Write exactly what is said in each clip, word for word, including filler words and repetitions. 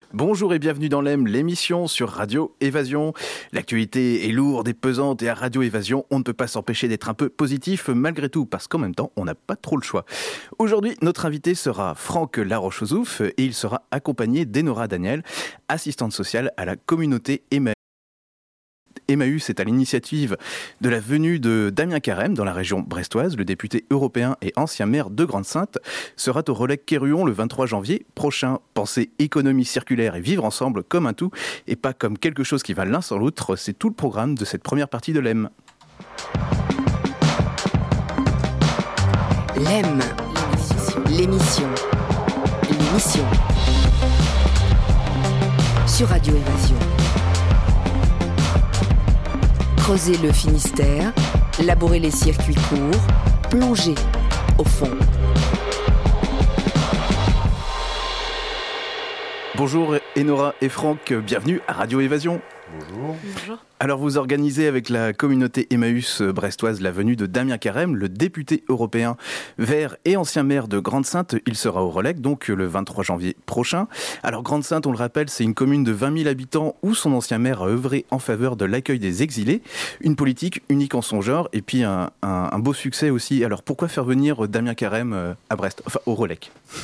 Bonjour et bienvenue dans l'E M, l'émission sur Radio Évasion. L'actualité est lourde et pesante et à Radio Évasion, on ne peut pas s'empêcher d'être un peu positif malgré tout, parce qu'en même temps, on n'a pas trop le choix. Aujourd'hui, notre invité sera Franck Laroche-Ouzouf et il sera accompagné d'Enora Daniel, assistante sociale à la communauté Emmaüs. Emmaüs est à l'initiative de la venue de Damien Carême dans la région brestoise. Le député européen et ancien maire de Grande-Synthe sera au relais Quéruon le vingt-trois janvier prochain. Penser économie circulaire et vivre ensemble comme un tout et pas comme quelque chose qui va l'un sans l'autre, c'est tout le programme de cette première partie de l'E M. L'E M, l'émission, l'émission sur Radio Évasion. Creuser le Finistère, labourer les circuits courts, plonger au fond. Bonjour Enora et Franck, bienvenue à Radio Évasion. Bonjour. Bonjour. Alors vous organisez avec la communauté Emmaüs brestoise la venue de Damien Carême, le député européen vert et ancien maire de Grande-Synthe. Il sera au relais donc le vingt-trois janvier prochain. Alors Grande-Synthe, on le rappelle, c'est une commune de vingt mille habitants où son ancien maire a œuvré en faveur de l'accueil des exilés. Une politique unique en son genre et puis un, un, un beau succès aussi. Alors pourquoi faire venir Damien Carême à Brest, enfin au relais ?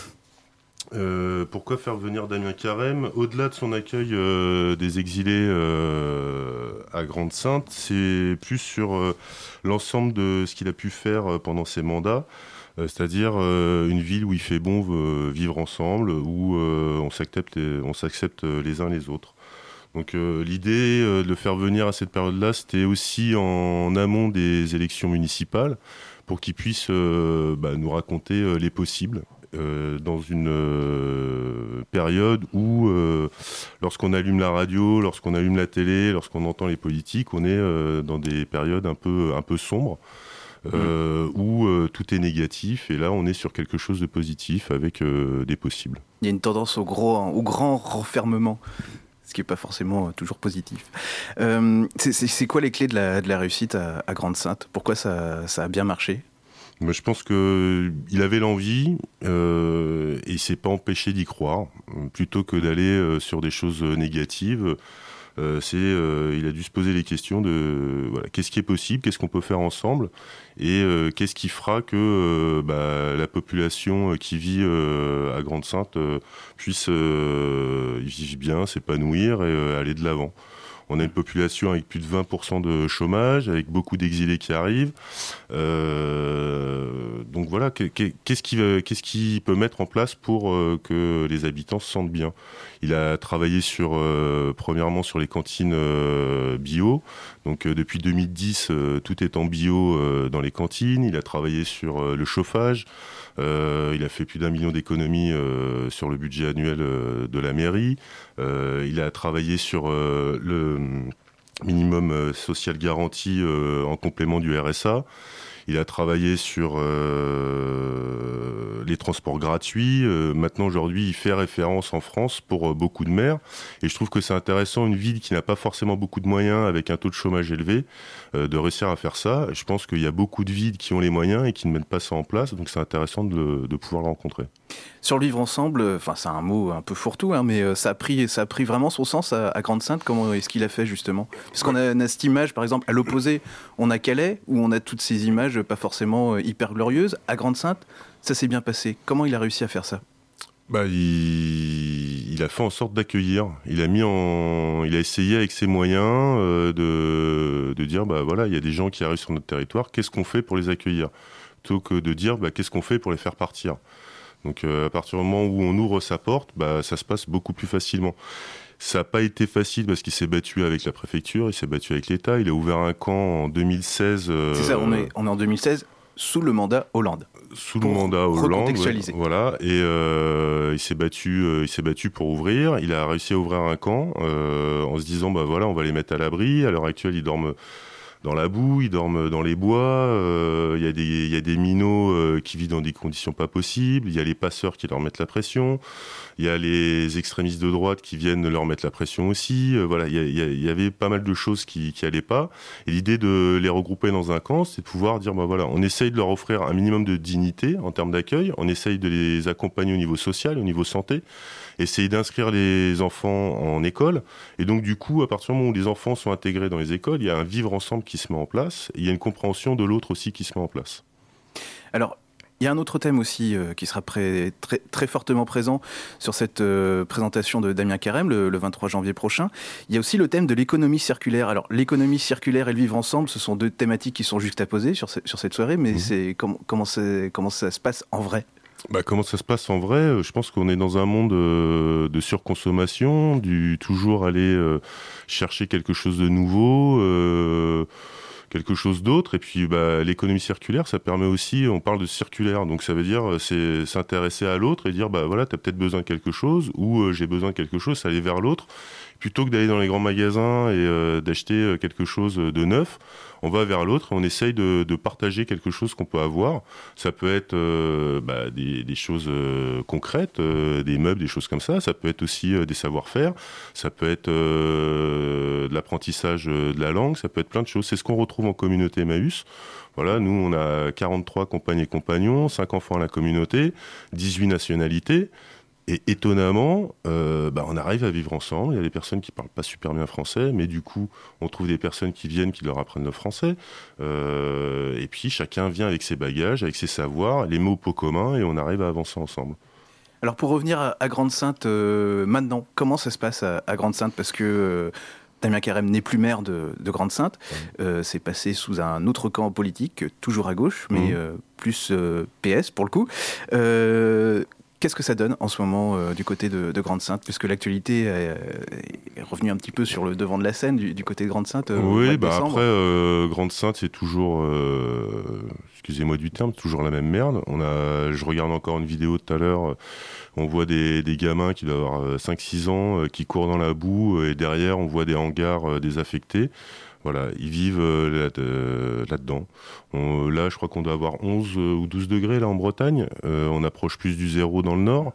Euh, pourquoi faire venir Damien Carême ? Au-delà de son accueil euh, des exilés euh, à Grande-Synthe, c'est plus sur euh, l'ensemble de ce qu'il a pu faire euh, pendant ses mandats, euh, c'est-à-dire euh, une ville où il fait bon euh, vivre ensemble, où euh, on s'accepte les, on s'accepte les uns les autres. Donc euh, l'idée euh, de le faire venir à cette période-là, c'était aussi en, en amont des élections municipales, pour qu'il puisse euh, bah, nous raconter euh, les possibles. Euh, dans une euh, période où, euh, lorsqu'on allume la radio, lorsqu'on allume la télé, lorsqu'on entend les politiques, on est euh, dans des périodes un peu, un peu sombres, euh, mmh. où euh, tout est négatif, et là on est sur quelque chose de positif avec euh, des possibles. Il y a une tendance au, gros, au grand renfermement, ce qui n'est pas forcément toujours positif. Euh, c'est, c'est, c'est quoi les clés de la, de la réussite à, à Grande-Synthe ? Pourquoi ça, ça a bien marché ? Mais je pense qu'il avait l'envie euh, et il ne s'est pas empêché d'y croire. Plutôt que d'aller euh, sur des choses négatives, euh, c'est, euh, il a dû se poser les questions de voilà, qu'est-ce qui est possible, qu'est-ce qu'on peut faire ensemble et euh, qu'est-ce qui fera que euh, bah, la population qui vit euh, à Grande-Synthe euh, puisse euh, y vivre bien, s'épanouir et euh, aller de l'avant. On a une population avec plus de vingt pour cent de chômage, avec beaucoup d'exilés qui arrivent. Euh, donc voilà, qu'est-ce qu'il qu'est-ce qu'il peut mettre en place pour euh, que les habitants se sentent bien ? Il a travaillé sur, euh, premièrement sur les cantines euh, bio. Donc euh, depuis deux mille dix, euh, tout est en bio euh, dans les cantines. Il a travaillé sur euh, le chauffage. Euh, il a fait plus d'un million d'économies euh, sur le budget annuel euh, de la mairie. Euh, il a travaillé sur euh, le minimum euh, social garanti euh, en complément du R S A. Il a travaillé sur euh, les transports gratuits. Euh, maintenant, aujourd'hui, il fait référence en France pour euh, beaucoup de maires. Et je trouve que c'est intéressant, une ville qui n'a pas forcément beaucoup de moyens, avec un taux de chômage élevé, euh, de réussir à faire ça. Je pense qu'il y a beaucoup de villes qui ont les moyens et qui ne mettent pas ça en place. Donc, c'est intéressant de, de pouvoir le rencontrer. Sur le vivre ensemble, enfin, c'est un mot un peu fourre-tout, hein, mais ça a, pris, ça a pris vraiment son sens à, à Grande-Synthe. Comment est-ce qu'il a fait, justement ? Parce qu'on a, on a cette image, par exemple, à l'opposé, on a Calais, où on a toutes ces images pas forcément hyper glorieuses. À Grande-Synthe, ça s'est bien passé. Comment il a réussi à faire ça ? Bah, il, il a fait en sorte d'accueillir. Il a mis en, il a essayé avec ses moyens euh, de, de dire, bah voilà, il y a des gens qui arrivent sur notre territoire. Qu'est-ce qu'on fait pour les accueillir ? Plutôt que de dire, bah, qu'est-ce qu'on fait pour les faire partir ? Donc, euh, à partir du moment où on ouvre sa porte, bah, ça se passe beaucoup plus facilement. Ça n'a pas été facile parce qu'il s'est battu avec la préfecture, il s'est battu avec l'État. Il a ouvert un camp en deux mille seize. Euh, C'est ça, on est, on est en deux mille seize, sous le mandat Hollande. Sous le mandat Hollande, ouais, voilà. Et euh, il s'est battu, euh, il s'est battu pour ouvrir. Il a réussi à ouvrir un camp euh, en se disant, bah voilà, on va les mettre à l'abri. À l'heure actuelle, ils dorment dans la boue, ils dorment dans les bois, euh, il y a des, il y a des minots euh, qui vivent dans des conditions pas possibles, il y a les passeurs qui leur mettent la pression, il y a les extrémistes de droite qui viennent leur mettre la pression aussi, euh, voilà, il y, a, il, y a, il y avait pas mal de choses qui, qui allaient pas, et l'idée de les regrouper dans un camp, c'est de pouvoir dire, bah voilà, on essaye de leur offrir un minimum de dignité en termes d'accueil, on essaye de les accompagner au niveau social, au niveau santé, essayer d'inscrire les enfants en école. Et donc, du coup, à partir du moment où les enfants sont intégrés dans les écoles, il y a un vivre ensemble qui se met en place. Et il y a une compréhension de l'autre aussi qui se met en place. Alors, il y a un autre thème aussi euh, qui sera pré- très, très fortement présent sur cette euh, présentation de Damien Carême le, le vingt-trois janvier prochain. Il y a aussi le thème de l'économie circulaire. Alors, l'économie circulaire et le vivre ensemble, ce sont deux thématiques qui sont juxtaposées sur, ce, sur cette soirée, mais mmh. c'est, com- comment, c'est, comment ça se passe en vrai ? Bah, comment ça se passe en vrai ? Je pense qu'on est dans un monde euh, de surconsommation, du toujours aller euh, chercher quelque chose de nouveau, euh, quelque chose d'autre. Et puis bah, l'économie circulaire, ça permet aussi, on parle de circulaire, donc ça veut dire c'est s'intéresser à l'autre et dire bah voilà, t'as peut-être besoin de quelque chose ou euh, j'ai besoin de quelque chose, c'est aller vers l'autre. Plutôt que d'aller dans les grands magasins et euh, d'acheter quelque chose de neuf, on va vers l'autre et on essaye de, de partager quelque chose qu'on peut avoir. Ça peut être euh, bah, des, des choses euh, concrètes, euh, des meubles, des choses comme ça. Ça peut être aussi euh, des savoir-faire. Ça peut être euh, de l'apprentissage de la langue. Ça peut être plein de choses. C'est ce qu'on retrouve en communauté Emmaüs. Voilà, nous, on a quarante-trois compagnes et compagnons, cinq enfants à la communauté, dix-huit nationalités. Et étonnamment, euh, bah, on arrive à vivre ensemble. Il y a des personnes qui ne parlent pas super bien français, mais du coup, on trouve des personnes qui viennent, qui leur apprennent le français. Euh, et puis, chacun vient avec ses bagages, avec ses savoirs, les mots pot communs, et on arrive à avancer ensemble. Alors, pour revenir à, à Grande-Synthe, euh, maintenant, comment ça se passe à, à Grande-Synthe ? Parce que euh, Damien Carême n'est plus maire de, de Grande-Synthe. Mmh. Euh, c'est passé sous un autre camp politique, toujours à gauche, mais mmh. euh, plus euh, P S pour le coup. Euh, Qu'est-ce que ça donne en ce moment euh, du côté de, de Grande-Synthe, puisque l'actualité est, est revenue un petit peu sur le devant de la scène du, du côté de Grande-Synthe euh, Oui, bah après, euh, Grande-Synthe, c'est toujours, euh, excusez-moi du terme, toujours la même merde. On a, je regarde encore une vidéo tout à l'heure, on voit des, des gamins qui doivent avoir cinq six ans, euh, qui courent dans la boue, et derrière, on voit des hangars euh, désaffectés. Voilà, ils vivent euh, là, de, là-dedans. On, là, je crois qu'on doit avoir onze euh, ou douze degrés là en Bretagne. Euh, on approche plus du zéro dans le nord.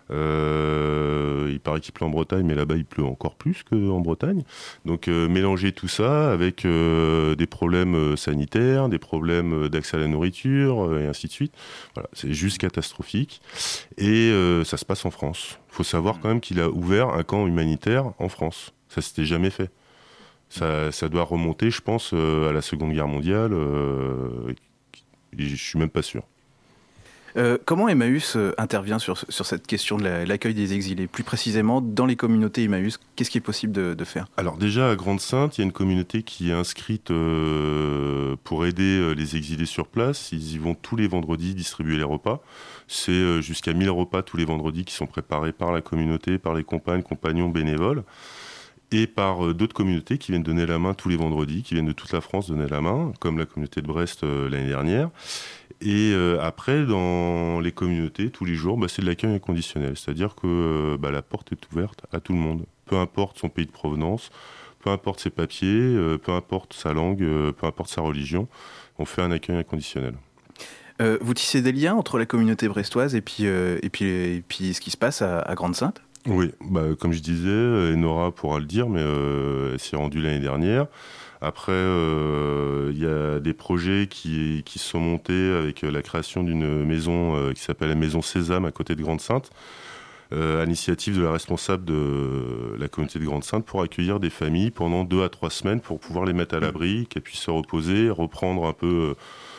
Euh, il paraît qu'il pleut en Bretagne, mais là-bas, il pleut encore plus qu'en Bretagne. Donc, euh, mélanger tout ça avec euh, des problèmes sanitaires, des problèmes d'accès à la nourriture, euh, et ainsi de suite. Voilà, c'est juste catastrophique. Et euh, ça se passe en France. Il faut savoir quand même qu'il a ouvert un camp humanitaire en France. Ça s'était jamais fait. Ça, ça doit remonter, je pense, euh, à la Seconde Guerre mondiale. Euh, et je suis même pas sûr. Euh, comment Emmaüs euh, intervient sur, sur cette question de la, l'accueil des exilés ? Plus précisément, dans les communautés Emmaüs, qu'est-ce qui est possible de, de faire ? Alors déjà, à Grande-Synthe, il y a une communauté qui est inscrite euh, pour aider les exilés sur place. Ils y vont tous les vendredis distribuer les repas. C'est euh, jusqu'à mille repas tous les vendredis qui sont préparés par la communauté, par les compagnes, compagnons, bénévoles. Et par euh, d'autres communautés qui viennent donner la main tous les vendredis, qui viennent de toute la France donner la main, comme la communauté de Brest euh, l'année dernière. Et euh, après, dans les communautés, tous les jours, bah, c'est de l'accueil inconditionnel. C'est-à-dire que euh, bah, la porte est ouverte à tout le monde. Peu importe son pays de provenance, peu importe ses papiers, euh, peu importe sa langue, euh, peu importe sa religion, on fait un accueil inconditionnel. Euh, vous tissez des liens entre la communauté brestoise et puis, euh, et puis, et puis ce qui se passe à, à Grande-Synthe ? Oui, bah, comme je disais, et Nora pourra le dire, mais euh, elle s'est rendue l'année dernière. Après, il euh, y a des projets qui, qui sont montés avec la création d'une maison euh, qui s'appelle la Maison Sésame à côté de Grande-Synthe, euh, à l'initiative de la responsable de la communauté de Grande-Synthe pour accueillir des familles pendant deux à trois semaines pour pouvoir les mettre à l'abri, qu'elles puissent se reposer, reprendre un peu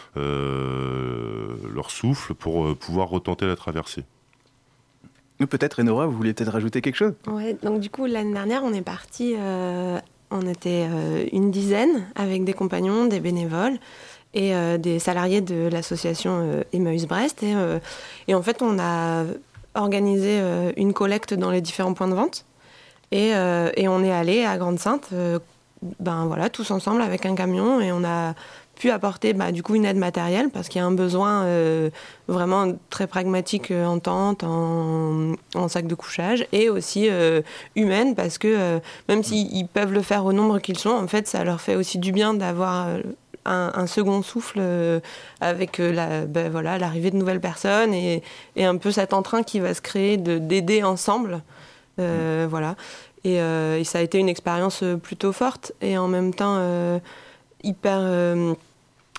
euh, leur souffle pour euh, pouvoir retenter la traversée. Peut-être, Enora, vous vouliez peut-être rajouter quelque chose ? Ouais, donc du coup, l'année dernière, on est parti, euh, on était euh, une dizaine avec des compagnons, des bénévoles et euh, des salariés de l'association euh, Emmaüs Brest. Et, euh, et en fait, on a organisé euh, une collecte dans les différents points de vente. Et, euh, et on est allé à Grande-Synthe, euh, ben voilà, tous ensemble avec un camion, et on a pu apporter bah, du coup une aide matérielle parce qu'il y a un besoin euh, vraiment très pragmatique euh, en tente, en, en sac de couchage, et aussi euh, humaine parce que euh, même s'ils peuvent le faire au nombre qu'ils sont, en fait ça leur fait aussi du bien d'avoir euh, un, un second souffle euh, avec euh, la, bah, voilà, l'arrivée de nouvelles personnes et, et un peu cet entrain qui va se créer de, d'aider ensemble. Euh, mmh. Voilà. Et, euh, et ça a été une expérience plutôt forte et en même temps euh, hyper, euh,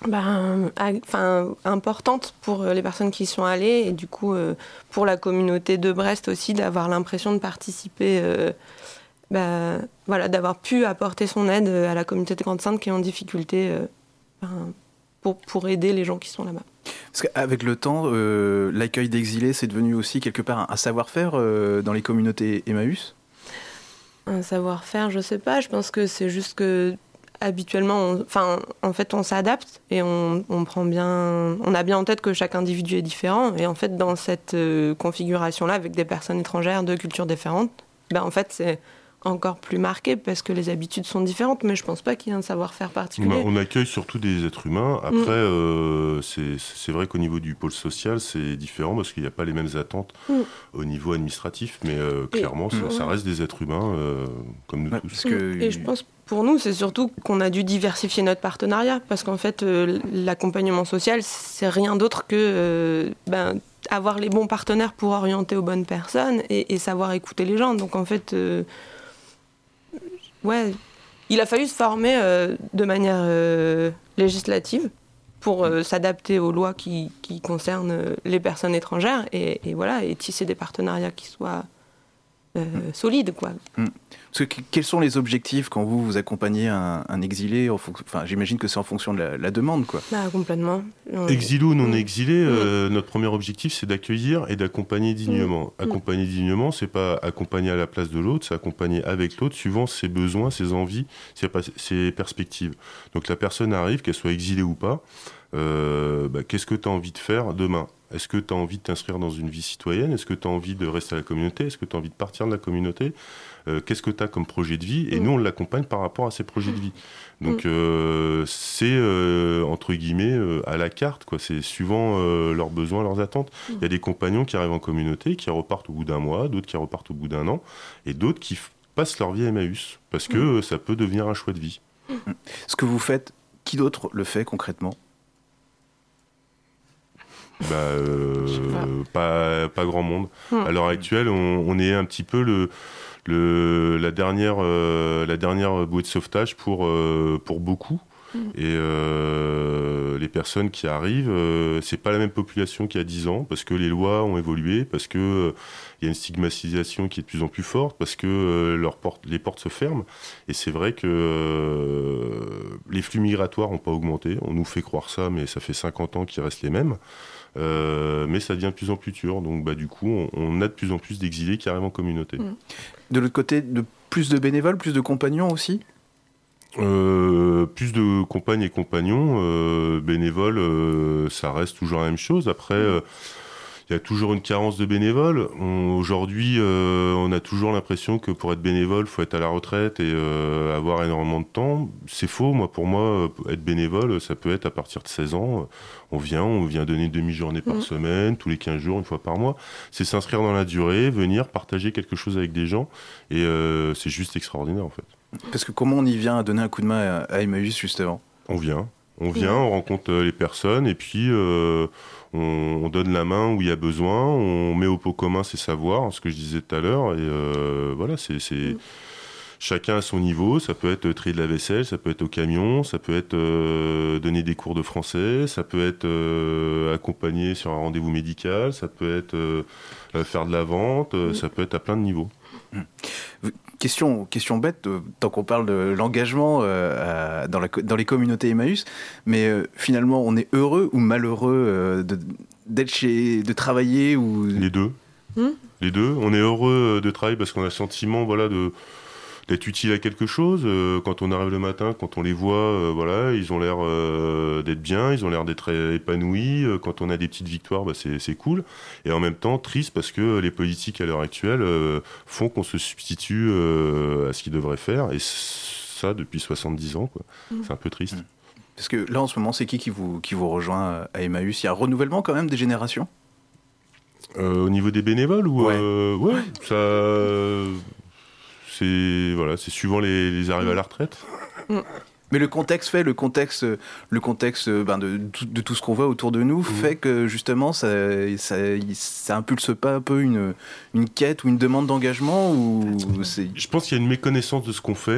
ben, enfin, importante pour les personnes qui y sont allées et du coup euh, pour la communauté de Brest aussi d'avoir l'impression de participer, euh, ben, voilà, d'avoir pu apporter son aide à la communauté de Grande-Synthe qui est en difficulté euh, ben, pour, pour aider les gens qui sont là-bas. Parce qu'avec le temps, euh, l'accueil d'exilés, c'est devenu aussi quelque part un, un savoir-faire euh, dans les communautés Emmaüs ? Un savoir-faire, je sais pas, je pense que c'est juste que habituellement, on, enfin, en fait, on s'adapte et on, on prend bien, on a bien en tête que chaque individu est différent. Et en fait, dans cette euh, configuration-là, avec des personnes étrangères de cultures différentes, ben en fait, c'est encore plus marqué parce que les habitudes sont différentes. Mais je pense pas qu'il y ait un savoir-faire particulier. On accueille surtout des êtres humains. Après, mm. euh, c'est, c'est vrai qu'au niveau du pôle social, c'est différent parce qu'il n'y a pas les mêmes attentes mm. au niveau administratif. Mais euh, clairement, et, ça, mm. ça reste des êtres humains euh, comme nous ouais, tous. Parce que... Et je pense pour nous, c'est surtout qu'on a dû diversifier notre partenariat parce qu'en fait, euh, l'accompagnement social, c'est rien d'autre que euh, ben, avoir les bons partenaires pour orienter aux bonnes personnes et, et savoir écouter les gens. Donc en fait, euh, ouais, il a fallu se former euh, de manière euh, législative pour euh, s'adapter aux lois qui, qui concernent les personnes étrangères et, et voilà, et tisser des partenariats qui soient euh, solides, quoi. Mmh. Parce que, quels sont les objectifs quand vous, vous accompagnez un, un exilé en fonction, enfin, j'imagine que c'est en fonction de la, la demande, quoi. Bah, complètement. Exilé ou non exilé, mmh. euh, notre premier objectif, c'est d'accueillir et d'accompagner dignement. Mmh. Accompagner dignement, c'est pas accompagner à la place de l'autre, c'est accompagner avec l'autre, suivant ses besoins, ses envies, ses, ses perspectives. Donc la personne arrive, qu'elle soit exilée ou pas, euh, bah, qu'est-ce que tu as envie de faire demain ? Est-ce que tu as envie de t'inscrire dans une vie citoyenne ? Est-ce que tu as envie de rester à la communauté ? Est-ce que tu as envie de partir de la communauté ? euh, Qu'est-ce que tu as comme projet de vie ? Et mmh. nous, on l'accompagne par rapport à ces projets de vie. Donc, mmh. euh, c'est, euh, entre guillemets, euh, à la carte, quoi. C'est suivant euh, leurs besoins, leurs attentes. Il mmh. y a des compagnons qui arrivent en communauté, qui repartent au bout d'un mois, d'autres qui repartent au bout d'un an, et d'autres qui f- passent leur vie à Emmaüs, parce que mmh. euh, ça peut devenir un choix de vie. Mmh. Ce que vous faites, qui d'autre le fait concrètement ? Bah, euh, pas, pas grand monde. Mmh. À l'heure actuelle, on, on est un petit peu le, le, la, dernière, euh, la dernière bouée de sauvetage pour, euh, pour beaucoup. Mmh. Et euh, les personnes qui arrivent, euh, c'est pas la même population qu'il y a dix ans, parce que les lois ont évolué, parce qu'il euh, y a une stigmatisation qui est de plus en plus forte, parce que euh, leurs portes, les portes se ferment. Et c'est vrai que euh, les flux migratoires n'ont pas augmenté. On nous fait croire ça, mais ça fait cinquante ans qu'ils restent les mêmes. Euh, mais ça devient de plus en plus dur, donc bah, du coup on, on a de plus en plus d'exilés qui arrivent en communauté. De l'autre côté, de plus de bénévoles, plus de compagnons aussi ? euh, Plus de compagnes et compagnons, euh, bénévoles, euh, ça reste toujours la même chose. Après, il euh, y a toujours une carence de bénévoles. On, aujourd'hui, euh, on a toujours l'impression que pour être bénévole, il faut être à la retraite et euh, avoir énormément de temps. C'est faux. Moi, pour moi, être bénévole, ça peut être à partir de seize ans. On vient, on vient donner une demi-journée par mmh. semaine, tous les quinze jours, une fois par mois. C'est s'inscrire dans la durée, venir partager quelque chose avec des gens. Et euh, c'est juste extraordinaire, en fait. Parce que comment on y vient à donner un coup de main à, à Emmaüs, justement ? On vient. On vient, on rencontre les personnes et puis euh, on, on donne la main où il y a besoin. On met au pot commun ses savoirs, ce que je disais tout à l'heure. Et euh, voilà, c'est... c'est... Mmh. Chacun à son niveau, ça peut être trier de la vaisselle, ça peut être au camion, ça peut être euh, donner des cours de français, ça peut être euh, accompagner sur un rendez-vous médical, ça peut être euh, faire de la vente, mmh. ça peut être à plein de niveaux. Mmh. Question, question bête, euh, tant qu'on parle de l'engagement euh, dans, la, dans les communautés Emmaüs, mais euh, finalement on est heureux ou malheureux euh, de, d'être chez, de travailler ou... Les deux. Mmh. Les deux. On est heureux de travailler parce qu'on a le sentiment, voilà, de... d'être utile à quelque chose. Euh, quand on arrive le matin, quand on les voit, euh, voilà, ils ont l'air euh, d'être bien, ils ont l'air d'être épanouis. Euh, quand on a des petites victoires, bah, c'est, c'est cool. Et en même temps, triste parce que les politiques à l'heure actuelle euh, font qu'on se substitue euh, à ce qu'ils devraient faire. Et ça, depuis soixante-dix ans, quoi. Mmh. C'est un peu triste. Mmh. Parce que là, en ce moment, c'est qui qui vous, qui vous rejoint à Emmaüs ? Il y a un renouvellement quand même des générations ? euh, Au niveau des bénévoles ou ouais. Euh, ouais, ça... C'est, voilà, c'est suivant les, les arrivées à la retraite. Mais le contexte fait, le contexte, le contexte ben de, de tout ce qu'on voit autour de nous mmh. fait que justement ça, ça, ça impulse pas un peu une, une quête ou une demande d'engagement ou c'est... Je pense qu'il y a une méconnaissance de ce qu'on fait.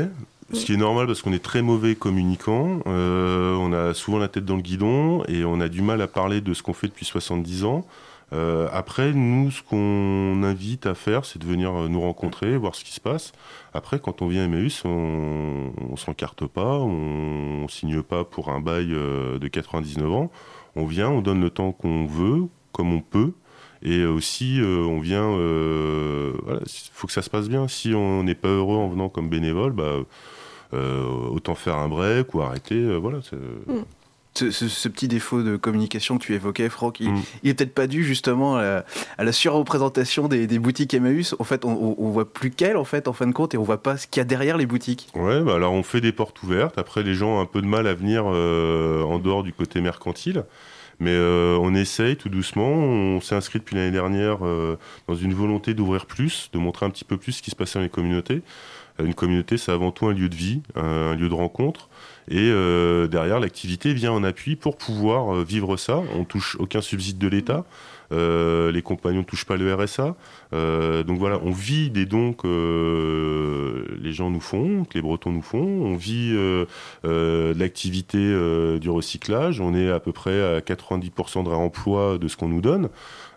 Ce qui est normal parce qu'on est très mauvais communicants, euh, on a souvent la tête dans le guidon et on a du mal à parler de ce qu'on fait depuis soixante-dix ans. Euh, après, nous, ce qu'on invite à faire, c'est de venir nous rencontrer, voir ce qui se passe. Après, quand on vient à Emmaüs, on ne s'encarte pas, on ne signe pas pour un bail euh, de quatre-vingt-dix-neuf ans. On vient, on donne le temps qu'on veut, comme on peut. Et aussi, euh, on vient... Il euh, voilà, faut que ça se passe bien. Si on n'est pas heureux en venant comme bénévole, bah, euh, autant faire un break ou arrêter. Euh, voilà, c'est... Mm. Ce, ce, ce petit défaut de communication que tu évoquais, Franck, il, mm. il est peut-être pas dû justement à la, à la surreprésentation des, des boutiques Emmaüs. En fait, on, on voit plus qu'elles, en fait, en fin de compte, et on voit pas ce qu'il y a derrière les boutiques. Ouais, bah alors on fait des portes ouvertes. Après, les gens ont un peu de mal à venir euh, en dehors du côté mercantile. Mais euh, on essaye tout doucement. On s'est inscrit depuis l'année dernière euh, dans une volonté d'ouvrir plus, de montrer un petit peu plus ce qui se passait dans les communautés. Une communauté, c'est avant tout un lieu de vie, un lieu de rencontre. Et euh, derrière, l'activité vient en appui pour pouvoir euh, vivre ça. On ne touche aucun subside de l'État. Euh, les compagnons ne touchent pas le R S A. Euh, donc voilà, on vit des dons que euh, les gens nous font, que les Bretons nous font. On vit euh, euh, de l'activité euh, du recyclage. On est à peu près à quatre-vingt-dix pour cent de réemploi de ce qu'on nous donne.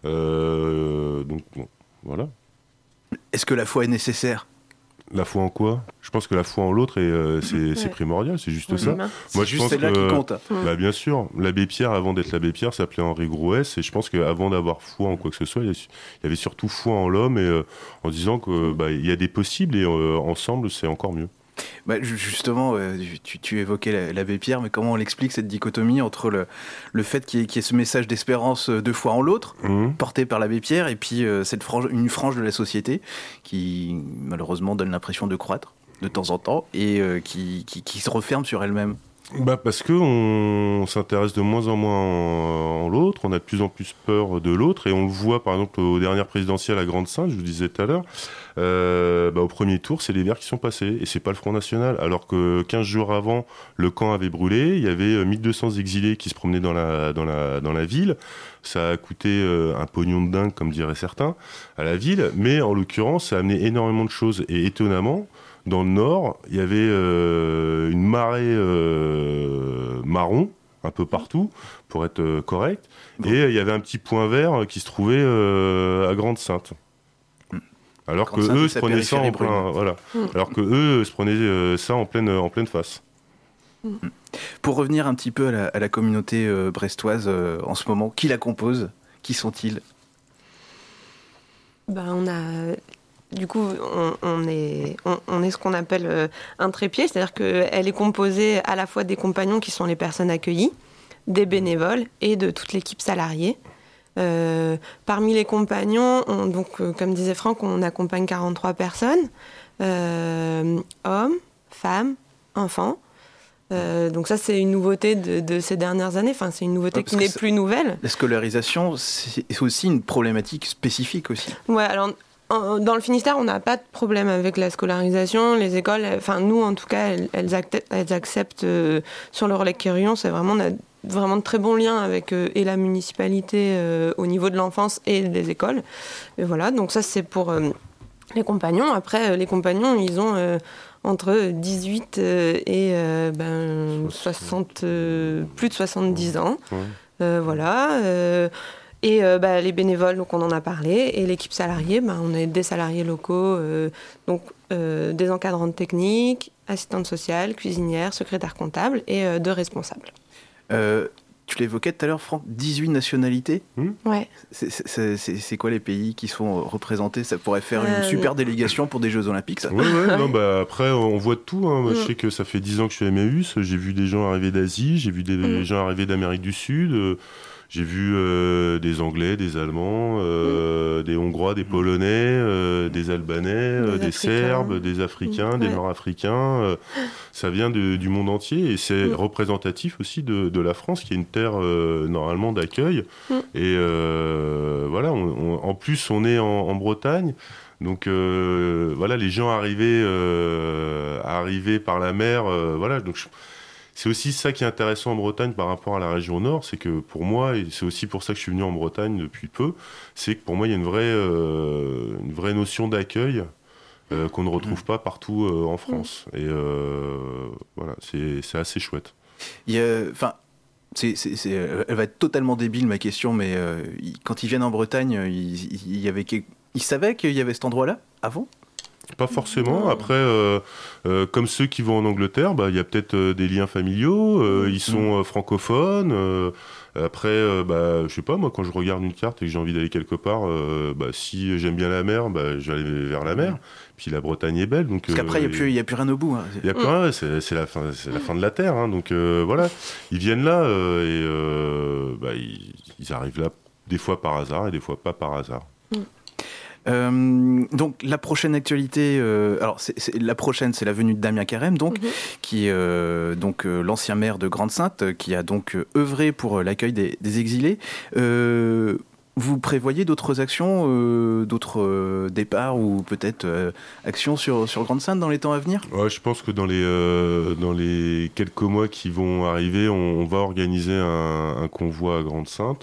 Euh, donc bon, voilà. Est-ce que la foi est nécessaire ? La foi en quoi ? Je pense que la foi en l'autre, est, euh, c'est, ouais. c'est primordial, c'est juste ouais, ça. Moi, c'est je juste pense celle-là que, qui compte. Bah, bien sûr, l'abbé Pierre, avant d'être l'abbé Pierre, s'appelait Henri Grouès, et je pense qu'avant d'avoir foi en quoi que ce soit, il y avait surtout foi en l'homme, et euh, en disant qu'il bah, y a des possibles, et euh, ensemble, c'est encore mieux. Bah, justement, euh, tu, tu évoquais l'abbé Pierre, mais comment on l'explique cette dichotomie entre le, le fait qu'il y, ait, qu'il y ait ce message d'espérance de foi en l'autre, mmh. porté par l'abbé Pierre, et puis euh, cette frange, une frange de la société qui malheureusement donne l'impression de croître de temps en temps et euh, qui, qui, qui se referme sur elle-même? Bah parce qu'on s'intéresse de moins en moins en, en l'autre, on a de plus en plus peur de l'autre, et on le voit par exemple aux dernières présidentielles à Grande-Synthe, je vous disais tout à l'heure, euh, bah, au premier tour c'est les Verts qui sont passés, et c'est pas le Front National, alors que quinze jours avant le camp avait brûlé, il y avait mille deux cents exilés qui se promenaient dans la, dans la, dans la ville, ça a coûté euh, un pognon de dingue comme diraient certains à la ville, mais en l'occurrence ça a amené énormément de choses, et étonnamment, dans le nord, il y avait euh, une marée euh, marron, un peu partout, pour être euh, correct. Bon. Et il y avait un petit point vert qui se trouvait euh, à Grande-Synthe. Alors que eux se prenaient ça en plein, voilà. Mmh. Alors que eux se prenaient euh, ça en pleine, en pleine face. Mmh. Pour revenir un petit peu à la, à la communauté euh, brestoise euh, en ce moment, qui la compose ? Qui sont-ils ? Ben, on a... Du coup, on, on, est, on, on est ce qu'on appelle euh, un trépied, c'est-à-dire qu'elle est composée à la fois des compagnons qui sont les personnes accueillies, des bénévoles et de toute l'équipe salariée. Euh, parmi les compagnons, on, donc, euh, comme disait Franck, on accompagne quarante-trois personnes, euh, hommes, femmes, enfants. Euh, donc ça, c'est une nouveauté de, de ces dernières années. Enfin, c'est une nouveauté ouais, qui n'est plus nouvelle. La scolarisation, c'est aussi une problématique spécifique aussi. Ouais, alors... Dans le Finistère, on n'a pas de problème avec la scolarisation. Les écoles, enfin nous en tout cas, elles, elles, acte, elles acceptent euh, sur le relais Quérillon. C'est vraiment, on a vraiment de très bons liens avec euh, et la municipalité euh, au niveau de l'enfance et des écoles. Et voilà, donc ça c'est pour euh, les compagnons. Après, euh, les compagnons, ils ont euh, entre dix-huit euh, et euh, ben, soixante, euh, plus de soixante-dix ans. Euh, voilà. Euh, Et euh, bah, les bénévoles, donc on en a parlé, et l'équipe salariée, bah, on est des salariés locaux, euh, donc euh, des encadrantes techniques, assistantes sociales, cuisinières, secrétaires comptables et euh, deux responsables. Euh, tu l'évoquais tout à l'heure, Franck, dix-huit nationalités. Mmh. Ouais. C'est, c'est, c'est, c'est quoi les pays qui sont représentés ? Ça pourrait faire une euh, super délégation pour des Jeux Olympiques, ça. Oui, ouais, non, bah, après, on voit de tout. Hein. Moi, mmh. Je sais que ça fait dix ans que je suis à Emmaüs. J'ai vu des gens arriver d'Asie, j'ai vu des mmh. gens arriver d'Amérique du Sud. Euh, J'ai vu euh, des Anglais, des Allemands, euh, mmh. des Hongrois, des Polonais, euh, des Albanais, euh, des, des Serbes, des Africains, mmh. des ouais. Nord-Africains. Euh, ça vient de, du monde entier et c'est mmh. représentatif aussi de, de la France, qui est une terre euh, normalement d'accueil. Mmh. Et euh, voilà, on, on, en plus, on est en, en Bretagne. Donc euh, voilà, les gens arrivés, euh, arrivés par la mer, euh, voilà. Donc je, c'est aussi ça qui est intéressant en Bretagne par rapport à la région Nord, c'est que pour moi, et c'est aussi pour ça que je suis venu en Bretagne depuis peu, c'est que pour moi, il y a une vraie, euh, une vraie notion d'accueil euh, qu'on ne retrouve mmh. pas partout euh, en France. Mmh. Et euh, voilà, c'est, c'est assez chouette. Il y a, enfin, c'est, c'est, c'est, elle va être totalement débile ma question, mais euh, quand ils viennent en Bretagne, il, il y avait, ils savaient qu'il y avait cet endroit-là avant ? Pas forcément. Après, euh, euh, comme ceux qui vont en Angleterre, bah, il y a peut-être euh, des liens familiaux. Euh, ils sont euh, francophones. Euh, après, euh, bah, je sais pas, moi, quand je regarde une carte et que j'ai envie d'aller quelque part, euh, bah, si j'aime bien la mer, bah, je vais aller vers la mer. Puis la Bretagne est belle. Donc, parce qu'après, il euh, n'y a, plus, y a plus rien au bout. Hein. Y a plus rien, c'est, c'est, la fin, c'est la fin de la Terre. Hein, donc euh, voilà, ils viennent là euh, et euh, bah, ils, ils arrivent là des fois par hasard et des fois pas par hasard. Mm. Euh, donc la prochaine actualité, euh, alors c'est, c'est, la prochaine c'est la venue de Damien Carême, donc, mm-hmm. qui est euh, donc, euh, l'ancien maire de Grande-Synthe, qui a donc euh, œuvré pour l'accueil des, des exilés. Euh, Vous prévoyez d'autres actions, euh, d'autres euh, départs ou peut-être euh, actions sur, sur Grande-Synthe dans les temps à venir ? Ouais, je pense que dans les, euh, dans les quelques mois qui vont arriver, on, on va organiser un, un convoi à Grande-Synthe.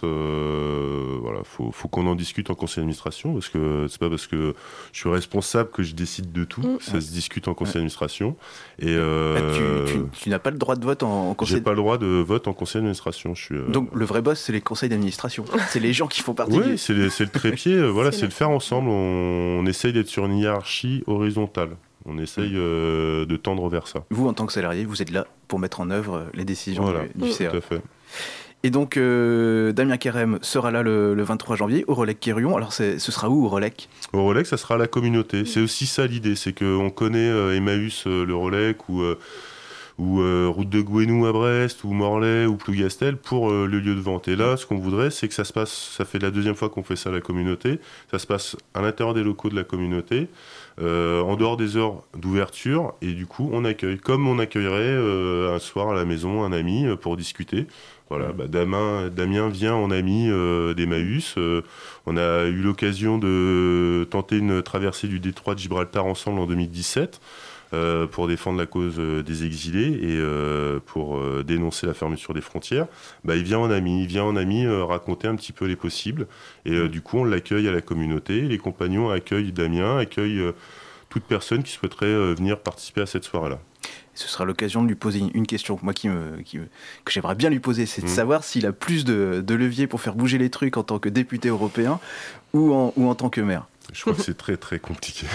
Euh, voilà, faut, faut qu'on en discute en conseil d'administration, parce que c'est pas parce que je suis responsable que je décide de tout. Mmh. Ça se discute en conseil ouais. d'administration. Et euh, ah, tu, tu, tu n'as pas le droit de vote en, en conseil. J'ai pas le droit de vote en conseil d'administration. Je suis, euh... Donc le vrai boss, c'est les conseils d'administration. C'est les gens qui font partie. Oui, c'est, les, c'est le trépied, euh, voilà, c'est, c'est le faire ensemble. On, on essaye d'être sur une hiérarchie horizontale. On essaye euh, de tendre vers ça. Vous, en tant que salarié, vous êtes là pour mettre en œuvre les décisions voilà, du, du C A. Tout à fait. Et donc, euh, Damien Carême sera là le, le vingt-trois janvier au Relec Quirion. Alors, c'est, ce sera où au Relec ? Au Relec, ça sera à la communauté. C'est aussi ça l'idée, c'est qu'on connaît euh, Emmaüs, euh, le Relec, ou... Euh, ou euh, route de Gouenou à Brest, ou Morlaix, ou Plougastel, pour euh, le lieu de vente. Et là, ce qu'on voudrait, c'est que ça se passe, ça fait la deuxième fois qu'on fait ça à la communauté, ça se passe à l'intérieur des locaux de la communauté, euh, en dehors des heures d'ouverture, et du coup, on accueille, comme on accueillerait euh, un soir à la maison un ami euh, pour discuter. Voilà, bah, Damien, Damien vient en ami euh, d'Emmaüs. Euh, on a eu l'occasion de tenter une traversée du détroit de Gibraltar ensemble en deux mille dix-sept. Euh, pour défendre la cause euh, des exilés et euh, pour euh, dénoncer la fermeture des frontières, bah, il vient en ami, il vient en ami euh, raconter un petit peu les possibles. Et euh, du coup, on l'accueille à la communauté. Les compagnons accueillent Damien, accueillent euh, toute personne qui souhaiterait euh, venir participer à cette soirée-là. Ce sera l'occasion de lui poser une question moi, qui me, qui me, que j'aimerais bien lui poser, c'est de mmh. savoir s'il a plus de, de levier pour faire bouger les trucs en tant que député européen ou en, ou en tant que maire. Je crois que c'est très très compliqué.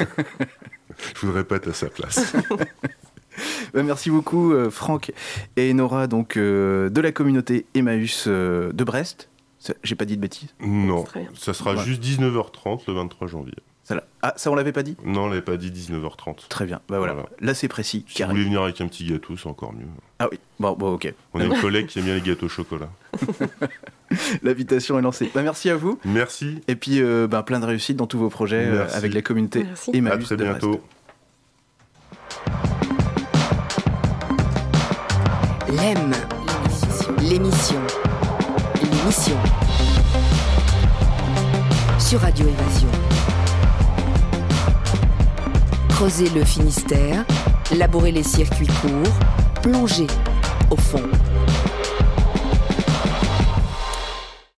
Je voudrais pas être à sa place. bah, merci beaucoup euh, Franck et Nora donc, euh, de la communauté Emmaüs euh, de Brest. J'ai pas dit de bêtises ? Non, ça sera ouais. juste dix-neuf heures trente le vingt-trois janvier. Ça, ah, ça on l'avait pas dit ? Non, on l'avait pas dit dix-neuf heures trente. Très bien, bah voilà. voilà. Là c'est précis. Si vous voulez venir avec un petit gâteau, c'est encore mieux. Ah oui, bon, bon ok. On a une collègue qui aime bien les gâteaux au chocolat. L'invitation est lancée. Bah, merci à vous. Merci. Et puis euh, bah, plein de réussite dans tous vos projets euh, avec la communauté Emmaüs. À très bientôt. L'E M, l'émission, l'émission sur Radio Évasion. Creuser le Finistère, labourer les circuits courts, plonger au fond.